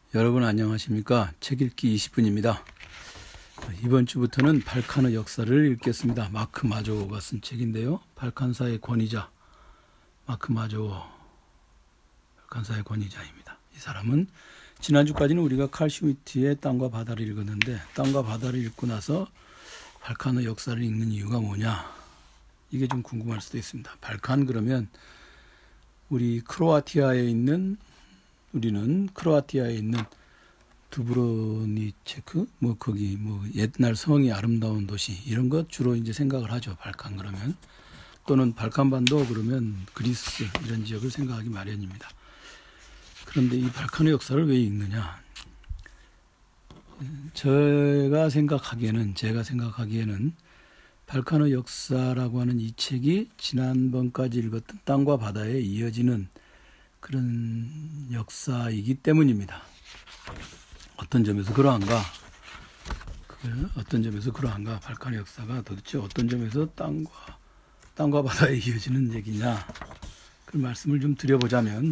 여러분 안녕하십니까? 책 읽기 20분입니다. 이번 주부터는 발칸의 역사를 읽겠습니다. 마크 마조가 쓴 책인데요. 발칸사의 권위자 마크 마조 발칸사의 권위자입니다. 이 사람은 지난주까지는 우리가 칼 슈미트의 땅과 바다를 읽었는데 땅과 바다를 읽고 나서 발칸의 역사를 읽는 이유가 뭐냐? 이게 좀 궁금할 수도 있습니다. 발칸 그러면 우리는 크로아티아에 있는 두브로니체크 거기 옛날 성이 아름다운 도시 이런 것 주로 이제 생각을 하죠. 발칸 그러면 또는 발칸반도 그러면 그리스 이런 지역을 생각하기 마련입니다. 그런데 이 발칸의 역사를 왜 읽느냐? 제가 생각하기에는 발칸의 역사라고 하는 이 책이 지난번까지 읽었던 땅과 바다에 이어지는 그런 역사이기 때문입니다. 어떤 점에서 그러한가? 발칸의 역사가 도대체 어떤 점에서 땅과 바다에 이어지는 얘기냐? 그 말씀을 좀 드려보자면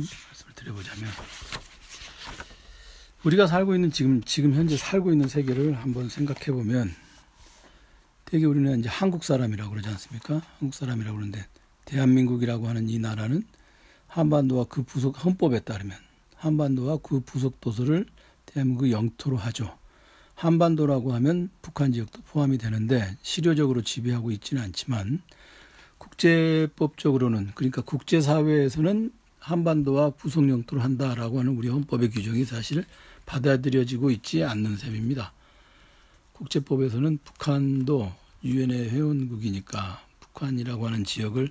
우리가 지금 현재 살고 있는 세계를 한번 생각해 보면 되게 우리는 이제 한국 사람이라고 그러지 않습니까? 한국 사람이라고 그러는데 대한민국이라고 하는 이 나라는 한반도와 그 부속 헌법에 따르면 한반도와 그 부속 도서를 대한민국 영토로 하죠. 한반도라고 하면 북한 지역도 포함이 되는데 실효적으로 지배하고 있지는 않지만 국제법적으로는 그러니까 국제사회에서는 한반도와 부속 영토로 한다라고 하는 우리 헌법의 규정이 사실 받아들여지고 있지 않는 셈입니다. 국제법에서는 북한도 유엔의 회원국이니까 북한이라고 하는 지역을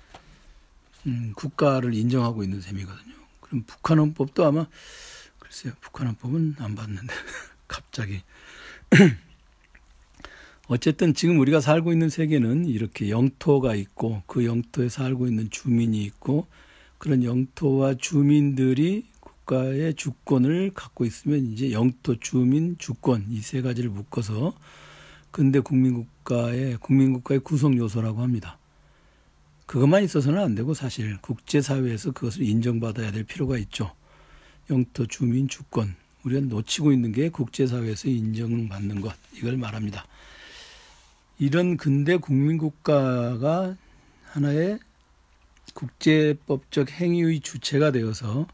국가를 인정하고 있는 셈이거든요. 그럼 북한 헌법도 아마 글쎄요. 북한 헌법은 안 봤는데 갑자기 어쨌든 지금 우리가 살고 있는 세계는 이렇게 영토가 있고 그 영토에 살고 있는 주민이 있고 그런 영토와 주민들이 국가의 주권을 갖고 있으면 이제 영토, 주민, 주권 이 세 가지를 묶어서 근대 국민국가의 구성 요소라고 합니다. 그것만 있어서는 안 되고 사실 국제사회에서 그것을 인정받아야 될 필요가 있죠. 영토, 주민, 주권. 우리가 놓치고 있는 게 국제사회에서 인정받는 것. 이걸 말합니다. 이런 근대 국민국가가 하나의 국제법적 행위의 주체가 되어서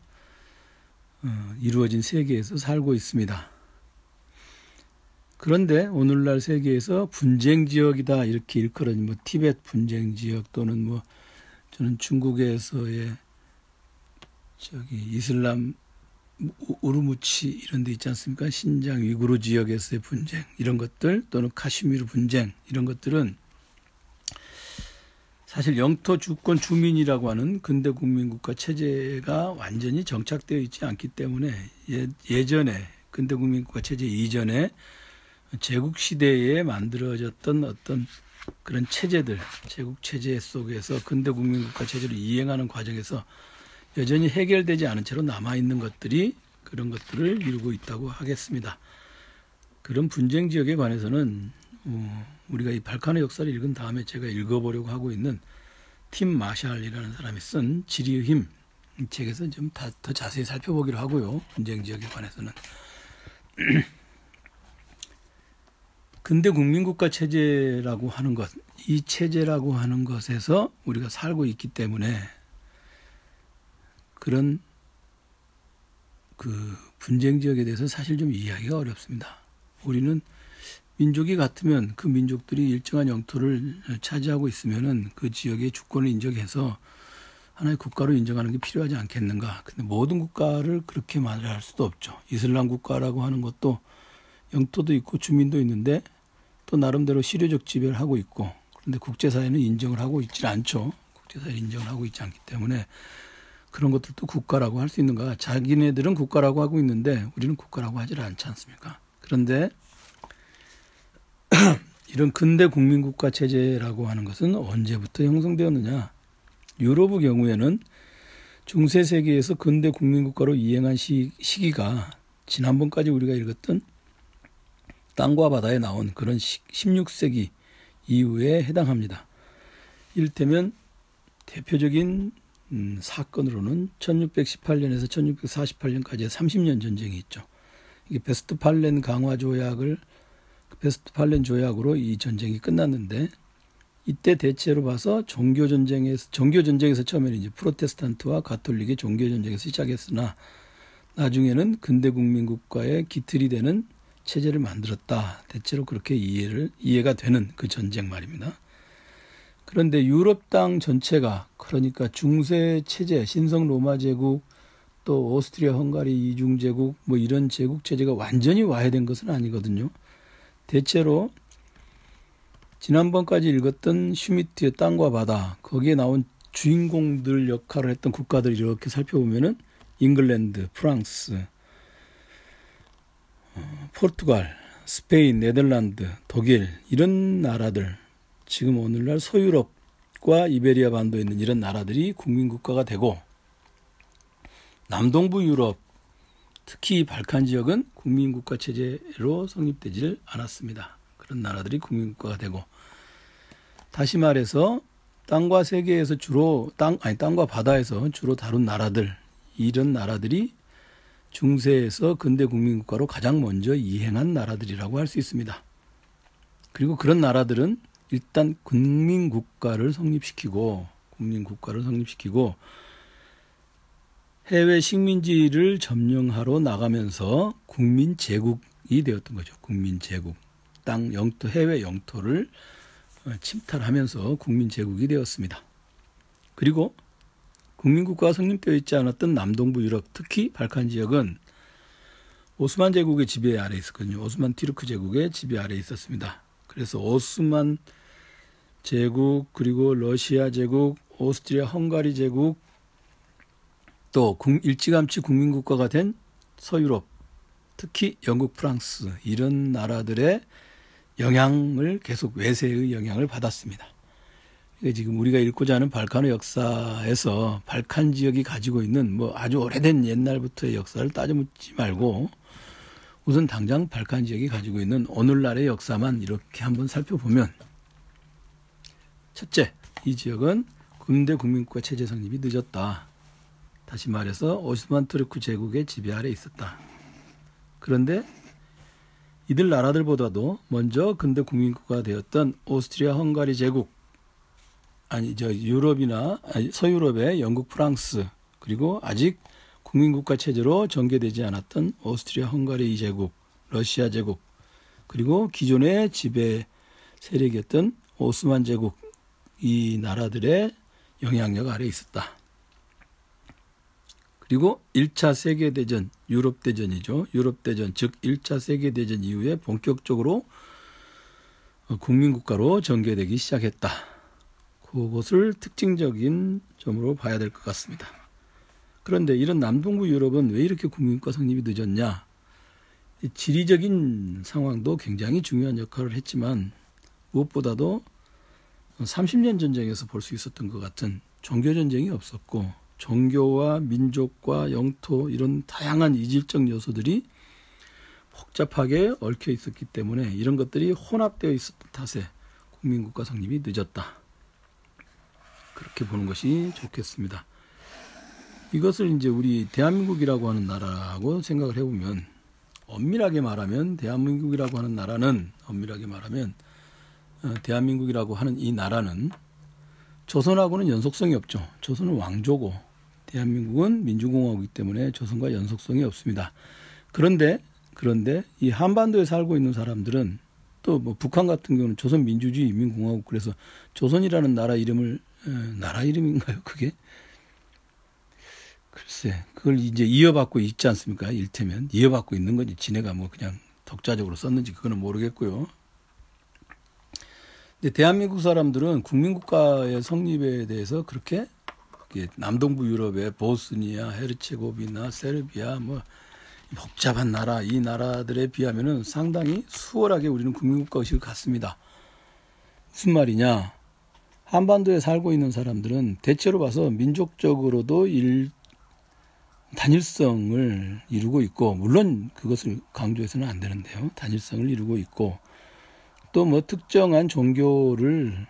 이루어진 세계에서 살고 있습니다. 그런데 오늘날 세계에서 분쟁 지역이다 이렇게 일컬어진 티베트 분쟁 지역 또는 저는 중국에서의 이슬람 우르무치 이런 데 있지 않습니까? 신장 위구르 지역에서의 분쟁 이런 것들 또는 카슈미르 분쟁 이런 것들은 사실 영토 주권 주민이라고 하는 근대 국민국가 체제가 완전히 정착되어 있지 않기 때문에 예전에 근대 국민국가 체제 이전에 제국 시대에 만들어졌던 어떤 그런 체제들, 제국 체제 속에서 근대 국민국가 체제를 이행하는 과정에서 여전히 해결되지 않은 채로 남아있는 것들이 그런 것들을 이루고 있다고 하겠습니다. 그런 분쟁 지역에 관해서는 우리가 이 발칸의 역사를 읽은 다음에 제가 읽어보려고 하고 있는 팀 마샬이라는 사람이 쓴 지리의 힘 이 책에서 좀 더 자세히 살펴보기로 하고요. 분쟁 지역에 관해서는. 근대 국민국가 체제라고 하는 것, 이 체제라고 하는 것에서 우리가 살고 있기 때문에 그런 그 분쟁 지역에 대해서 사실 좀 이해하기가 어렵습니다. 우리는 민족이 같으면 그 민족들이 일정한 영토를 차지하고 있으면은 그 지역의 주권을 인정해서 하나의 국가로 인정하는 게 필요하지 않겠는가. 근데 모든 국가를 그렇게 말할 수도 없죠. 이슬람 국가라고 하는 것도 영토도 있고 주민도 있는데 또 나름대로 실효적 지배를 하고 있고 그런데 국제사회는 인정을 하고 있지 않죠. 국제사회는 인정을 하고 있지 않기 때문에 그런 것들도 국가라고 할 수 있는가. 자기네들은 국가라고 하고 있는데 우리는 국가라고 하지 않지 않습니까? 그런데 이런 근대 국민국가 체제라고 하는 것은 언제부터 형성되었느냐. 유럽의 경우에는 중세 세계에서 근대 국민국가로 이행한 시기가 지난번까지 우리가 읽었던 땅과 바다에 나온 그런 16세기 이후에 해당합니다. 이를테면 대표적인 사건으로는 1618년에서 1648년까지의 30년 전쟁이 있죠. 이게 베스트팔렌 강화 조약을 베스트팔렌 조약으로 이 전쟁이 끝났는데, 이때 대체로 봐서 종교 전쟁에서 처음에는 이제 프로테스탄트와 가톨릭의 종교 전쟁에서 시작했으나 나중에는 근대 국민국가의 기틀이 되는 체제를 만들었다. 대체로 그렇게 이해가 되는 그 전쟁 말입니다. 그런데 유럽 땅 전체가, 그러니까 중세 체제, 신성 로마 제국, 또 오스트리아 헝가리 이중 제국, 뭐 이런 제국 체제가 완전히 와해된 것은 아니거든요. 대체로 지난번까지 읽었던 슈미트의 땅과 바다, 거기에 나온 주인공들 역할을 했던 국가들 이렇게 살펴보면은 잉글랜드, 프랑스, 포르투갈, 스페인, 네덜란드, 독일 이런 나라들, 지금 오늘날 서유럽과 이베리아 반도에 있는 이런 나라들이 국민국가가 되고, 남동부 유럽, 특히 발칸 지역은 국민국가 체제로 성립되지를 않았습니다. 그런 나라들이 국민국가가 되고, 다시 말해서 땅과 세계에서 땅과 바다에서 주로 다룬 나라들, 이런 나라들이 중세에서 근대 국민국가로 가장 먼저 이행한 나라들이라고 할 수 있습니다. 그리고 그런 나라들은 일단 국민국가를 성립시키고 해외 식민지를 점령하러 나가면서 국민제국이 되었던 거죠. 국민제국. 해외 영토를 침탈하면서 국민제국이 되었습니다. 그리고 국민국가가 성립되어 있지 않았던 남동부 유럽, 특히 발칸 지역은 오스만 제국의 지배 아래에 있었거든요. 오스만 튀르크 제국의 지배 아래에 있었습니다. 그래서 오스만 제국, 그리고 러시아 제국, 오스트리아 헝가리 제국, 또 일찌감치 국민국가가 된 서유럽, 특히 영국, 프랑스 이런 나라들의 영향을 계속 외세의 영향을 받았습니다. 지금 우리가 읽고자 하는 발칸의 역사에서 발칸 지역이 가지고 있는 뭐 아주 오래된 옛날부터의 역사를 따져묻지 말고 우선 당장 발칸 지역이 가지고 있는 오늘날의 역사만 이렇게 한번 살펴보면, 첫째, 이 지역은 근대 국민국가 체제 성립이 늦었다. 다시 말해서 오스만 투르크 제국의 지배 아래에 있었다. 그런데 이들 나라들보다도 먼저 근대 국민국가가 되었던 오스트리아 헝가리 제국, 서유럽의 영국, 프랑스, 그리고 아직 국민국가 체제로 전개되지 않았던 오스트리아 헝가리 제국, 러시아 제국, 그리고 기존의 지배 세력이었던 오스만 제국, 이 나라들의 영향력 아래에 있었다. 그리고 1차 세계대전, 유럽대전이죠. 유럽대전, 즉 1차 세계대전 이후에 본격적으로 국민국가로 전개되기 시작했다. 그것을 특징적인 점으로 봐야 될 것 같습니다. 그런데 이런 남동부 유럽은 왜 이렇게 국민국가 성립이 늦었냐? 지리적인 상황도 굉장히 중요한 역할을 했지만 무엇보다도 30년 전쟁에서 볼 수 있었던 것 같은 종교전쟁이 없었고, 종교와 민족과 영토 이런 다양한 이질적 요소들이 복잡하게 얽혀 있었기 때문에 이런 것들이 혼합되어 있었던 탓에 국민국가 성립이 늦었다. 그렇게 보는 것이 좋겠습니다. 이것을 이제 우리 대한민국이라고 하는 나라라고 생각을 해보면, 엄밀하게 말하면 대한민국이라고 하는 이 나라는 조선하고는 연속성이 없죠. 조선은 왕조고 대한민국은 민주공화국이기 때문에 조선과 연속성이 없습니다. 그런데 이 한반도에 살고 있는 사람들은, 또 뭐 북한 같은 경우는 조선민주주의 인민공화국, 그래서 조선이라는 나라 이름인가요? 그게? 글쎄, 그걸 이제 이어받고 있지 않습니까? 일테면 이어받고 있는 거지. 지네가 뭐 그냥 독자적으로 썼는지 그거는 모르겠고요. 근데 대한민국 사람들은 국민국가의 성립에 대해서 그렇게 남동부 유럽의 보스니아, 헤르체고비나, 세르비아, 뭐 복잡한 나라, 이 나라들에 비하면은 상당히 수월하게 우리는 국민국가 의식을 갖습니다. 무슨 말이냐? 한반도에 살고 있는 사람들은 대체로 봐서 민족적으로도 단일성을 이루고 있고, 물론 그것을 강조해서는 안 되는데요. 단일성을 이루고 있고, 또 뭐 특정한 종교를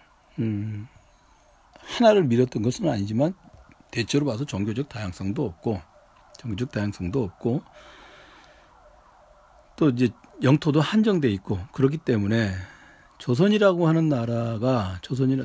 하나를 밀었던 것은 아니지만 대체로 봐서 종교적 다양성도 없고 또 이제 영토도 한정돼 있고 그렇기 때문에 조선이라고 하는 나라는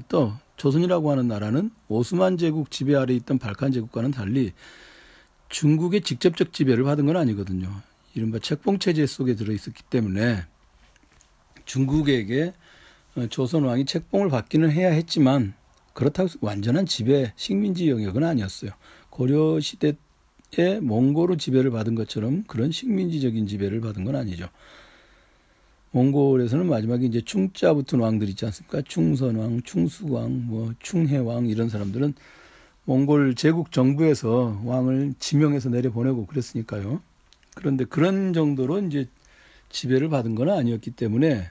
오스만 제국 지배 아래 있던 발칸 제국과는 달리 중국의 직접적 지배를 받은 건 아니거든요. 이른바 책봉 체제 속에 들어 있었기 때문에 중국에게 조선 왕이 책봉을 받기는 해야 했지만 그렇다고 해서 완전한 지배 식민지 영역은 아니었어요. 고려 시대에 몽골로 지배를 받은 것처럼 그런 식민지적인 지배를 받은 건 아니죠. 몽골에서는 마지막에 이제 충자 붙은 왕들 있지 않습니까? 충선왕, 충숙왕, 뭐 충해왕 이런 사람들은 몽골 제국 정부에서 왕을 지명해서 내려보내고 그랬으니까요. 그런데 그런 정도로 이제 지배를 받은 건 아니었기 때문에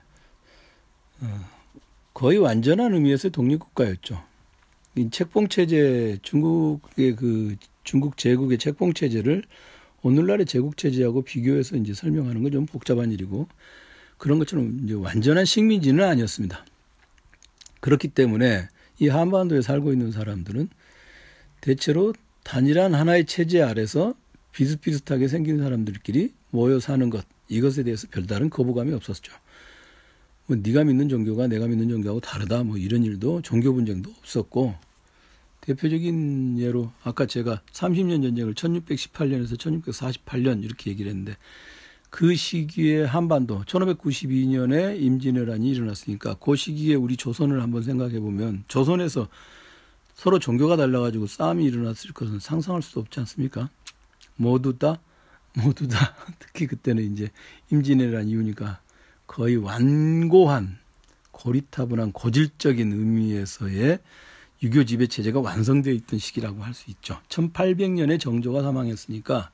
거의 완전한 의미에서의 독립국가였죠. 이 책봉 체제, 중국 제국의 책봉 체제를 오늘날의 제국 체제하고 비교해서 이제 설명하는 건 좀 복잡한 일이고 그런 것처럼 이제 완전한 식민지는 아니었습니다. 그렇기 때문에 이 한반도에 살고 있는 사람들은 대체로 단일한 하나의 체제 아래서 비슷비슷하게 생긴 사람들끼리 모여 사는 것, 이것에 대해서 별다른 거부감이 없었죠. 뭐 네가 믿는 종교가 내가 믿는 종교하고 다르다 뭐 이런 일도 종교 분쟁도 없었고 대표적인 예로 아까 제가 30년 전쟁을 1618년에서 1648년 이렇게 얘기를 했는데 그 시기에 한반도 1592년에 임진왜란이 일어났으니까 그 시기에 우리 조선을 한번 생각해 보면 조선에서 서로 종교가 달라가지고 싸움이 일어났을 것은 상상할 수도 없지 않습니까? 모두 다 특히 그때는 이제 임진왜란 이후니까 거의 완고한 고리타분한 고질적인 의미에서의 유교 지배 체제가 완성되어 있던 시기라고 할 수 있죠. 1800년에 정조가 사망했으니까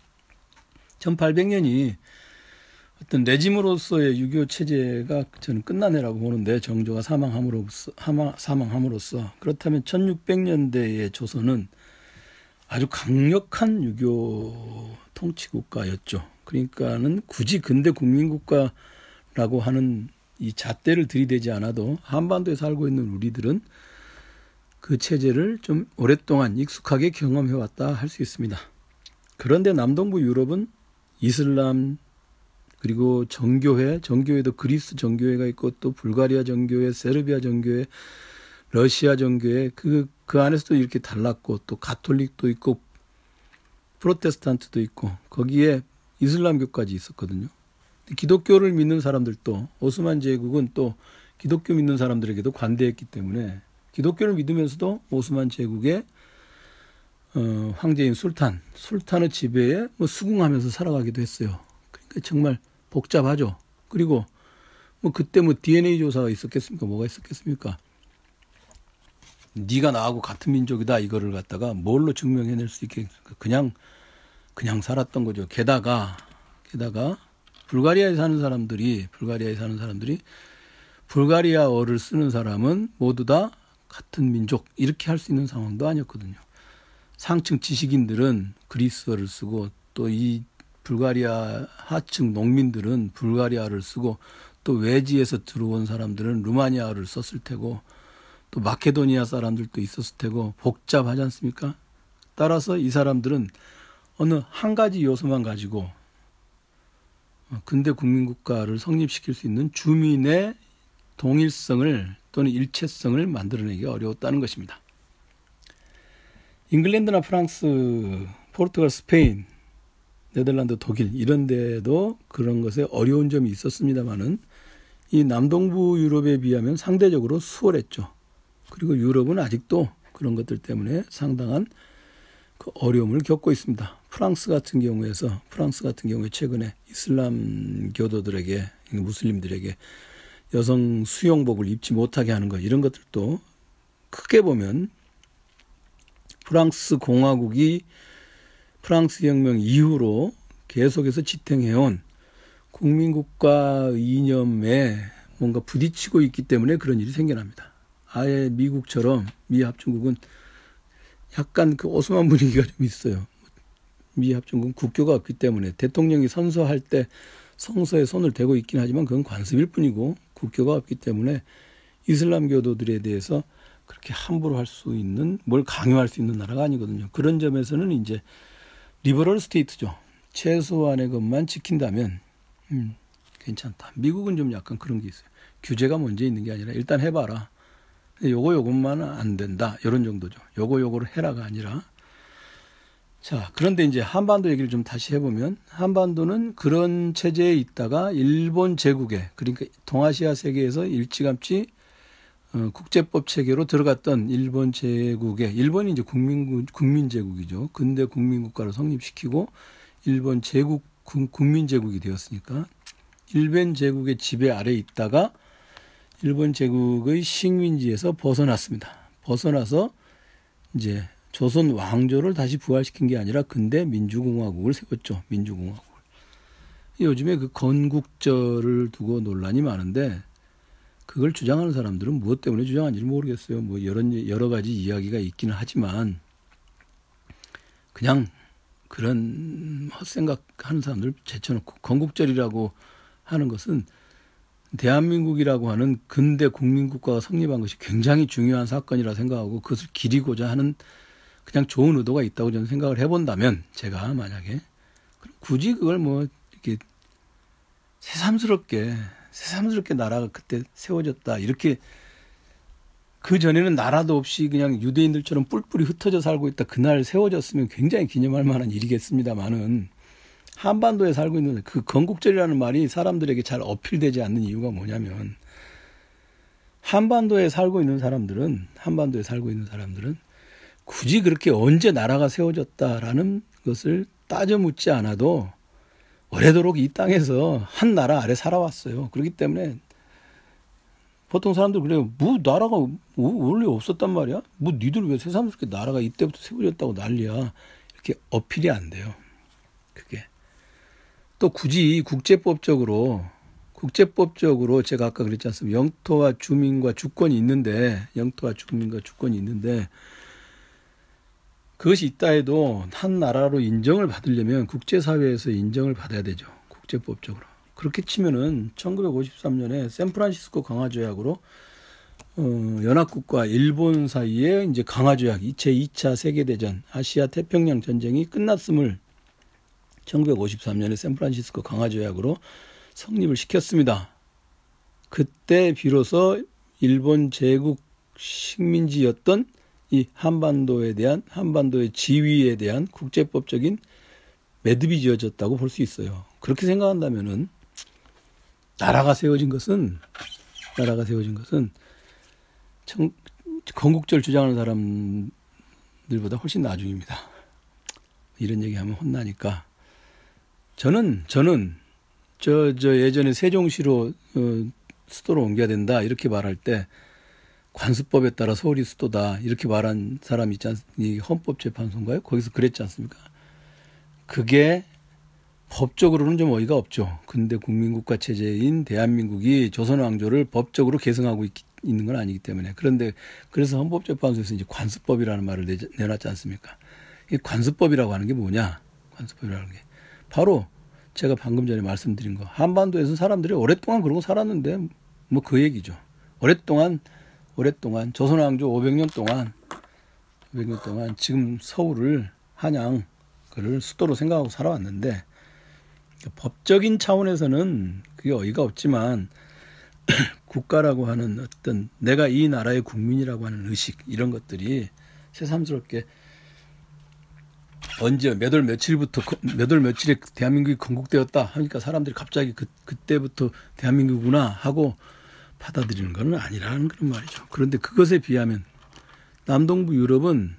1800년이 어떤 레짐으로서의 유교 체제가 저는 끝나네라고 보는데 정조가 사망함으로써 그렇다면 1600년대의 조선은 아주 강력한 유교 통치국가였죠. 그러니까는 굳이 근대 국민국가라고 하는 이 잣대를 들이대지 않아도 한반도에 살고 있는 우리들은 그 체제를 좀 오랫동안 익숙하게 경험해왔다 할 수 있습니다. 그런데 남동부 유럽은 이슬람 그리고 정교회도 그리스 정교회가 있고 또 불가리아 정교회, 세르비아 정교회, 러시아 정교회 그 안에서도 이렇게 달랐고 또 가톨릭도 있고 프로테스탄트도 있고 거기에 이슬람교까지 있었거든요. 기독교를 믿는 사람들도 오스만 제국은 또 기독교 믿는 사람들에게도 관대했기 때문에 기독교를 믿으면서도 오스만 제국의 황제인 술탄의 지배에 뭐 수긍하면서 살아가기도 했어요. 그러니까 정말 복잡하죠. 그리고 뭐 그때 뭐 DNA 조사가 있었겠습니까? 뭐가 있었겠습니까? 네가 나하고 같은 민족이다 이거를 갖다가 뭘로 증명해낼 수 있겠습니까? 그냥 살았던 거죠. 게다가 불가리아에 사는 사람들이 불가리아어를 쓰는 사람은 모두 다 같은 민족 이렇게 할 수 있는 상황도 아니었거든요. 상층 지식인들은 그리스어를 쓰고 또 이 불가리아 하층 농민들은 불가리아를 쓰고 또 외지에서 들어온 사람들은 루마니아어를 썼을 테고 또 마케도니아 사람들도 있었을 테고 복잡하지 않습니까? 따라서 이 사람들은 어느 한 가지 요소만 가지고 근대 국민국가를 성립시킬 수 있는 주민의 동일성을 또는 일체성을 만들어내기 어려웠다는 것입니다. 잉글랜드나 프랑스, 포르투갈, 스페인, 네덜란드, 독일 이런 데도 그런 것에 어려운 점이 있었습니다마는 이 남동부 유럽에 비하면 상대적으로 수월했죠. 그리고 유럽은 아직도 그런 것들 때문에 상당한 그 어려움을 겪고 있습니다. 프랑스 같은 경우에 최근에 이슬람 교도들에게 무슬림들에게 여성 수용복을 입지 못하게 하는 것 이런 것들도 크게 보면 프랑스 공화국이 프랑스 혁명 이후로 계속해서 지탱해온 국민국가 이념에 뭔가 부딪히고 있기 때문에 그런 일이 생겨납니다. 아예 미국처럼 미합중국은 약간 그 오스만 분위기가 좀 있어요. 미합중국은 국교가 없기 때문에 대통령이 선서할 때 성서에 손을 대고 있긴 하지만 그건 관습일 뿐이고 국교가 없기 때문에 이슬람 교도들에 대해서 그렇게 함부로 할 수 있는 뭘 강요할 수 있는 나라가 아니거든요. 그런 점에서는 이제 리버럴 스테이트죠. 최소한의 것만 지킨다면 괜찮다. 미국은 좀 약간 그런 게 있어요. 규제가 먼저 있는 게 아니라 일단 해봐라. 요것만은 안 된다. 이런 정도죠. 요거를 해라가 아니라. 자, 그런데 이제 한반도 얘기를 좀 다시 해보면 한반도는 그런 체제에 있다가 일본 제국에, 그러니까 동아시아 세계에서 일찌감치 국제법 체계로 들어갔던 일본 제국에, 일본이 이제 국민 제국이죠. 근대 국민국가를 성립시키고 일본 제국 국민 제국이 되었으니까 일본 제국의 지배 아래 있다가 일본 제국의 식민지에서 벗어났습니다. 벗어나서 이제 조선 왕조를 다시 부활시킨 게 아니라 근대 민주공화국을 세웠죠. 민주공화국을. 요즘에 그 건국절을 두고 논란이 많은데 그걸 주장하는 사람들은 무엇 때문에 주장하는지 모르겠어요. 뭐 여러 가지 이야기가 있기는 하지만 그냥 그런 헛생각하는 사람들 제쳐놓고 건국절이라고 하는 것은 대한민국이라고 하는 근대 국민국가가 성립한 것이 굉장히 중요한 사건이라 생각하고 그것을 기리고자 하는 그냥 좋은 의도가 있다고 저는 생각을 해본다면 제가 만약에 굳이 그걸 뭐 이렇게 새삼스럽게 나라가 그때 세워졌다 이렇게 그 전에는 나라도 없이 그냥 유대인들처럼 뿔뿔이 흩어져 살고 있다 그날 세워졌으면 굉장히 기념할 만한 일이겠습니다만은 한반도에 살고 있는 그 건국절이라는 말이 사람들에게 잘 어필되지 않는 이유가 뭐냐면 한반도에 살고 있는 사람들은 굳이 그렇게 언제 나라가 세워졌다라는 것을 따져 묻지 않아도 오래도록 이 땅에서 한 나라 아래 살아왔어요. 그렇기 때문에 보통 사람들 그래요. 뭐 나라가 원래 없었단 말이야? 뭐 니들 왜 새삼스럽게 나라가 이때부터 세워졌다고 난리야. 이렇게 어필이 안 돼요. 그게. 또 굳이 국제법적으로 제가 아까 그랬지 않습니까? 영토와 주민과 주권이 있는데 그것이 있다 해도 한 나라로 인정을 받으려면 국제사회에서 인정을 받아야 되죠. 국제법적으로. 그렇게 치면은 1953년에 샌프란시스코 강화조약으로 연합국과 일본 사이에 이제 강화조약, 제2차 세계대전, 아시아 태평양 전쟁이 끝났음을 1953년에 샌프란시스코 강화조약으로 성립을 시켰습니다. 그때 비로소 일본 제국 식민지였던 이 한반도의 지위에 대한 국제법적인 매듭이 지어졌다고 볼 수 있어요. 그렇게 생각한다면은 나라가 세워진 것은 건국절 주장하는 사람들보다 훨씬 나중입니다. 이런 얘기하면 혼나니까 저는 예전에 세종시로 수도로 옮겨야 된다 이렇게 말할 때 관습법에 따라 서울이 수도다 이렇게 말한 사람 있지 않습니까? 헌법재판소인가요? 거기서 그랬지 않습니까? 그게 법적으로는 좀 어이가 없죠. 근데 국민국가 체제인 대한민국이 조선 왕조를 법적으로 계승하고 있는 건 아니기 때문에. 그런데 그래서 헌법재판소에서 이제 관습법이라는 말을 내놨지 않습니까? 이 관습법이라고 하는 게 뭐냐? 관습법이라는 게 바로 제가 방금 전에 말씀드린 거. 한반도에서 사람들이 오랫동안 그러고 살았는데 뭐 그 얘기죠. 오랫동안 조선 왕조 500년 동안 지금 서울을 한양 그를 수도로 생각하고 살아왔는데 법적인 차원에서는 그게 어이가 없지만 국가라고 하는 어떤 내가 이 나라의 국민이라고 하는 의식 이런 것들이 새삼스럽게 언제 몇 월 며칠에 대한민국이 건국되었다 하니까 사람들이 갑자기 그때부터 대한민국이구나 하고 받아들이는 건 아니라는 그런 말이죠. 그런데 그것에 비하면 남동부 유럽은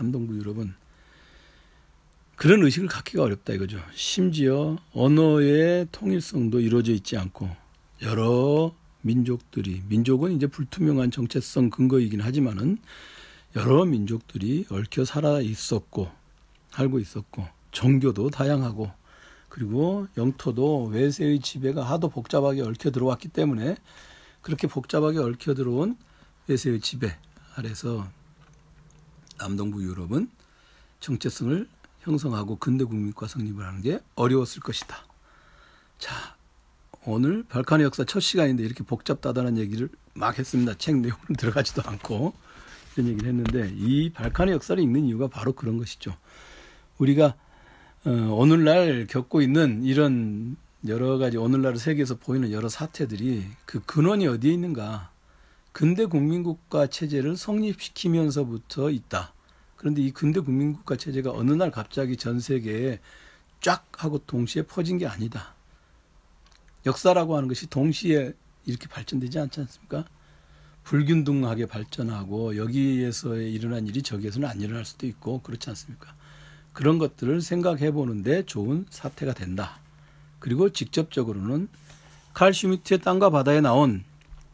그런 의식을 갖기가 어렵다 이거죠. 심지어 언어의 통일성도 이루어져 있지 않고 여러 민족은 이제 불투명한 정체성 근거이긴 하지만은 여러 민족들이 얽혀 살고 있었고 종교도 다양하고 그리고 영토도 외세의 지배가 하도 복잡하게 얽혀 들어왔기 때문에 그렇게 복잡하게 얽혀 들어온 외세의 지배 아래서 남동부 유럽은 정체성을 형성하고 근대 국민국가 성립을 하는 게 어려웠을 것이다. 자, 오늘 발칸의 역사 첫 시간인데 이렇게 복잡다단한 얘기를 막 했습니다. 책 내용은 들어가지도 않고 이런 얘기를 했는데 이 발칸의 역사를 읽는 이유가 바로 그런 것이죠. 우리가 오늘날 겪고 있는 이런 여러 가지 오늘날 세계에서 보이는 여러 사태들이 그 근원이 어디에 있는가? 근대 국민국가 체제를 성립시키면서부터 있다. 그런데 이 근대 국민국가 체제가 어느 날 갑자기 전 세계에 쫙 하고 동시에 퍼진 게 아니다. 역사라고 하는 것이 동시에 이렇게 발전되지 않지 않습니까? 불균등하게 발전하고 여기에서 일어난 일이 저기에서는 안 일어날 수도 있고 그렇지 않습니까? 그런 것들을 생각해 보는데 좋은 사태가 된다. 그리고 직접적으로는 칼 슈미트의 땅과 바다에 나온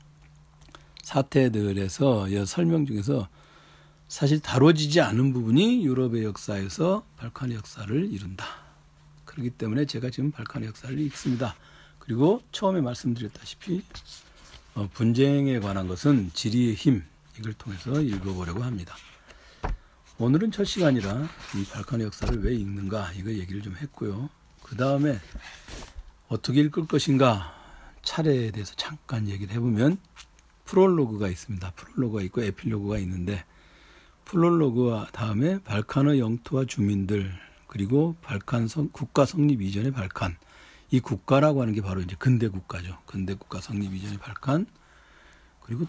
사태들에서 설명 중에서 사실 다뤄지지 않은 부분이 유럽의 역사에서 발칸의 역사를 이룬다. 그렇기 때문에 제가 지금 발칸의 역사를 읽습니다. 그리고 처음에 말씀드렸다시피 분쟁에 관한 것은 지리의 힘, 이걸 통해서 읽어보려고 합니다. 오늘은 첫 시간이라 이 발칸의 역사를 왜 읽는가 이거 얘기를 좀 했고요. 그 다음에 어떻게 읽을 것인가 차례에 대해서 잠깐 얘기를 해보면 프롤로그가 있습니다. 프롤로그가 있고 에필로그가 있는데 프롤로그와 다음에 발칸의 영토와 주민들 그리고 발칸 국가 성립 이전의 발칸, 이 국가라고 하는 게 바로 이제 근대 국가죠. 근대 국가 성립 이전의 발칸, 그리고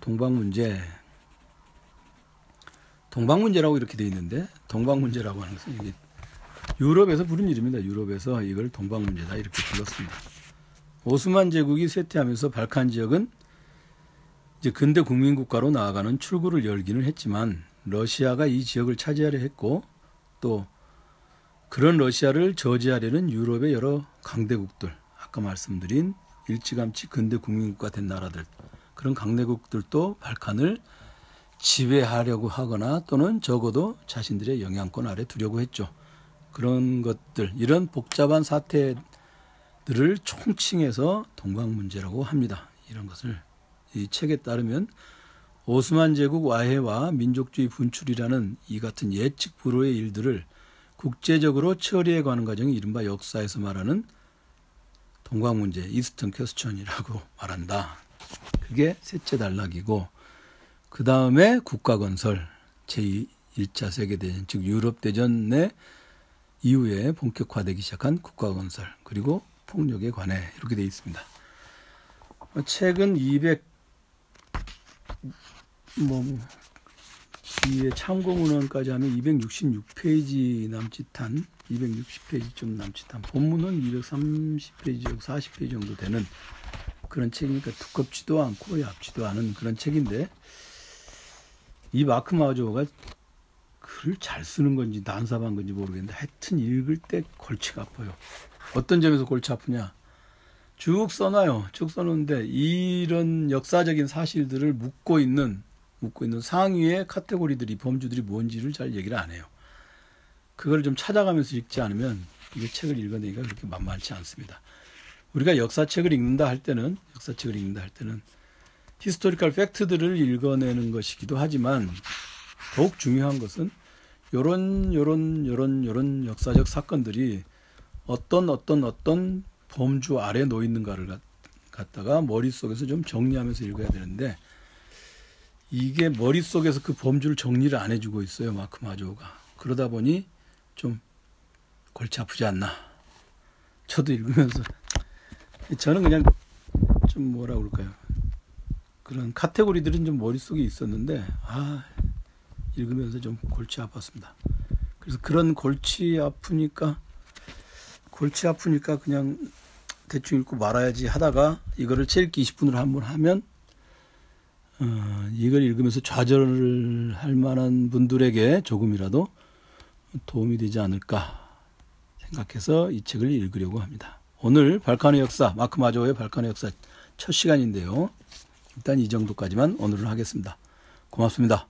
동방문제라고 이렇게 돼 있는데 동방문제라고 하는 것은 이게 유럽에서 부른 이름입니다. 유럽에서 이걸 동방문제다 이렇게 불렀습니다. 오스만 제국이 쇠퇴하면서 발칸 지역은 이제 근대 국민국가로 나아가는 출구를 열기는 했지만 러시아가 이 지역을 차지하려 했고 또 그런 러시아를 저지하려는 유럽의 여러 강대국들, 아까 말씀드린 일찌감치 근대 국민국가 된 나라들, 그런 강대국들도 발칸을 지배하려고 하거나 또는 적어도 자신들의 영향권 아래 두려고 했죠. 그런 것들, 이런 복잡한 사태들을 총칭해서 동방문제라고 합니다. 이런 것을 이 책에 따르면 오스만 제국 와해와 민족주의 분출이라는 이 같은 예측 불허의 일들을 국제적으로 처리해 가는 과정이 이른바 역사에서 말하는 동방문제, 이스턴 퀘스천이라고 말한다. 그게 셋째 단락이고 그 다음에 국가건설, 제1차 세계대전, 즉 유럽대전의 이후에 본격화되기 시작한 국가건설, 그리고 폭력에 관해 이렇게 되어 있습니다. 책은 뒤에 참고문헌까지 하면 266페이지 남짓한 260페이지 좀 남짓한 본문은 230페이지, 40페이지 정도 되는 그런 책이니까 두껍지도 않고 얇지도 않은 그런 책인데 이 마크 마조가 글을 잘 쓰는 건지 난삽한 건지 모르겠는데 하여튼 읽을 때 골치가 아파요. 어떤 점에서 골치 아프냐? 쭉 써놔요. 쭉 써놓는데 이런 역사적인 사실들을 묶고 있는 상위의 카테고리들이, 범주들이 뭔지를 잘 얘기를 안 해요. 그걸 좀 찾아가면서 읽지 않으면 이 책을 읽어내기가 그렇게 만만치 않습니다. 우리가 역사책을 읽는다 할 때는 히스토리컬 팩트들을 읽어내는 것이기도 하지만 더욱 중요한 것은 요런 역사적 사건들이 어떤 범주 아래 놓여 있는가를 갖다가 머릿속에서 좀 정리하면서 읽어야 되는데 이게 머릿속에서 그 범주를 정리를 안 해주고 있어요. 마크 마조가. 그러다 보니 좀 골치 아프지 않나. 저도 읽으면서 저는 그냥 좀 뭐라 그럴까요. 그런 카테고리들은 좀 머릿속에 있었는데 읽으면서 좀 골치 아팠습니다. 그래서 그런 골치 아프니까 그냥 대충 읽고 말아야지 하다가 이거를 책 읽기 20분으로 한번 하면 이걸 읽으면서 좌절을 할 만한 분들에게 조금이라도 도움이 되지 않을까 생각해서 이 책을 읽으려고 합니다. 오늘 발칸의 역사, 마크 마조의 발칸의 역사 첫 시간인데요. 일단 이 정도까지만 오늘은 하겠습니다. 고맙습니다.